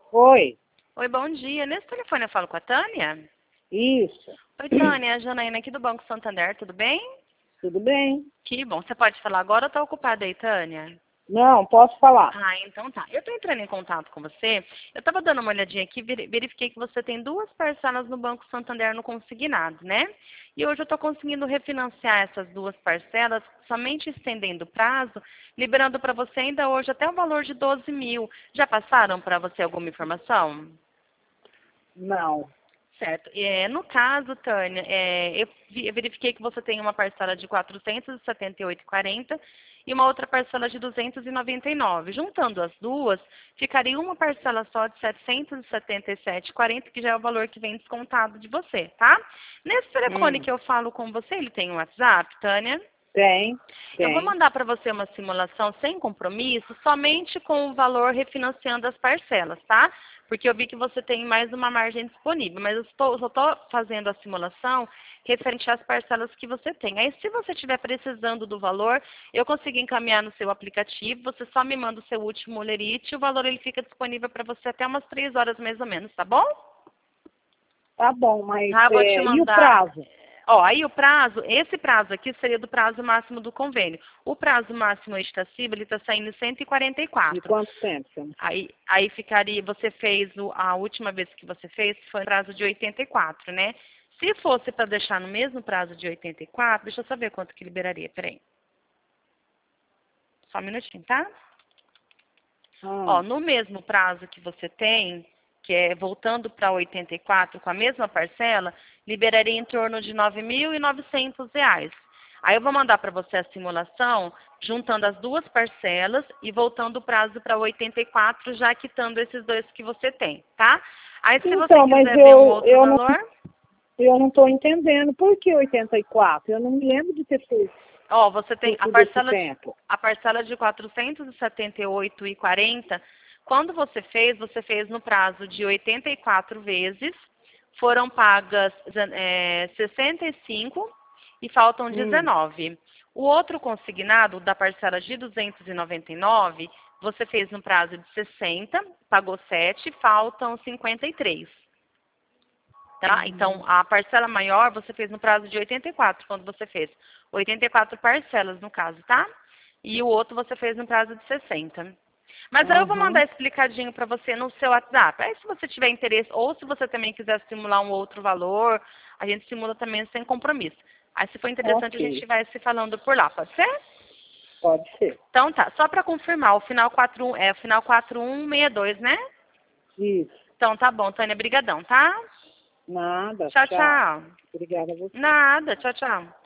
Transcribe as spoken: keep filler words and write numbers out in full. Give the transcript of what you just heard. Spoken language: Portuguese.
Oi, Oi, bom dia. Nesse telefone eu falo com a Tânia? isso. Oi, Tânia, a Janaína aqui do Banco Santander, tudo bem? Tudo bem? Que bom. Você pode falar agora ou tá ocupada aí, Tânia? Não, posso falar. Ah, então tá. Eu tô entrando em contato com você. Eu tava dando uma olhadinha aqui, veri- verifiquei que você tem duas parcelas no Banco Santander no consignado, né? E hoje eu tô conseguindo refinanciar essas duas parcelas, somente estendendo o prazo, liberando para você ainda hoje até o valor de doze mil. Já passaram para você alguma informação? Não. Certo. É, no caso, Tânia, é, eu, vi- eu verifiquei que você tem uma parcela de quatrocentos e setenta e oito e quarenta e uma outra parcela de duzentos e noventa e nove. Juntando as duas, ficaria uma parcela só de setecentos e setenta e sete e quarenta, que já é o valor que vem descontado de você, tá? Nesse telefone Hum, que eu falo com você, ele tem um WhatsApp, Tânia? tem, Eu vou tem. mandar para você uma simulação sem compromisso, somente com o valor refinanciando as parcelas, tá? Porque eu vi que você tem mais uma margem disponível, mas eu estou, só estou fazendo a simulação referente às parcelas que você tem. Aí, se você estiver precisando do valor, eu consigo encaminhar no seu aplicativo, você só me manda o seu último lerite e o valor ele fica disponível para você até umas três horas mais ou menos, tá bom? Tá bom, mas Tá, eu vou te é, e o mandar. prazo? Ó, aí o prazo, esse prazo aqui seria do prazo máximo do convênio. O prazo máximo extracibo, ele está saindo cento e quarenta e De quatro. quanto tempo? senhor? Aí, aí ficaria, você fez, o- a última vez que você fez foi no prazo de oitenta e quatro, né? Se fosse para deixar no mesmo prazo de oitenta e quatro, deixa eu saber quanto que liberaria, peraí. Só um minutinho, tá? Ah, Ó, no mesmo prazo que você tem, que é voltando para oitenta e quatro com a mesma parcela, liberaria em torno de nove mil e novecentos reais. Aí eu vou mandar para você a simulação, juntando as duas parcelas e voltando o prazo para oitenta e quatro, já quitando esses dois que você tem, tá? Aí se você então, mas quiser ver um eu, outro eu não valor, eu não estou entendendo. Por que oitenta e quatro? Eu não me lembro de ter feito ó, você tem por a tudo esse parcela de, tempo. a parcela de quatrocentos e setenta e oito e quarenta. Quando você fez, você fez no prazo de oitenta e quatro vezes, foram pagas é, sessenta e cinco e faltam Hum, dezenove. O outro consignado da parcela de duzentos e noventa e nove, você fez no prazo de sessenta, pagou sete, faltam cinquenta e três. Tá? Então, hum, a parcela maior você fez no prazo de oitenta e quatro, quando você fez oitenta e quatro parcelas, no caso, tá? E o outro você fez no prazo de sessenta. Mas aí eu vou aham, mandar explicadinho para você no seu WhatsApp. Aí, se você tiver interesse, ou se você também quiser simular um outro valor, a gente simula também sem compromisso. Aí, se for interessante, a gente ok, vai se falando por lá, pode ser? pode ser. Então tá, só para confirmar, o final quatro um é o final quatro um seis dois, né? Isso. Então tá bom, Tânia, brigadão, tá? Nada, Tchau, tchau. tchau. Obrigada a você. Nada, tchau, tchau.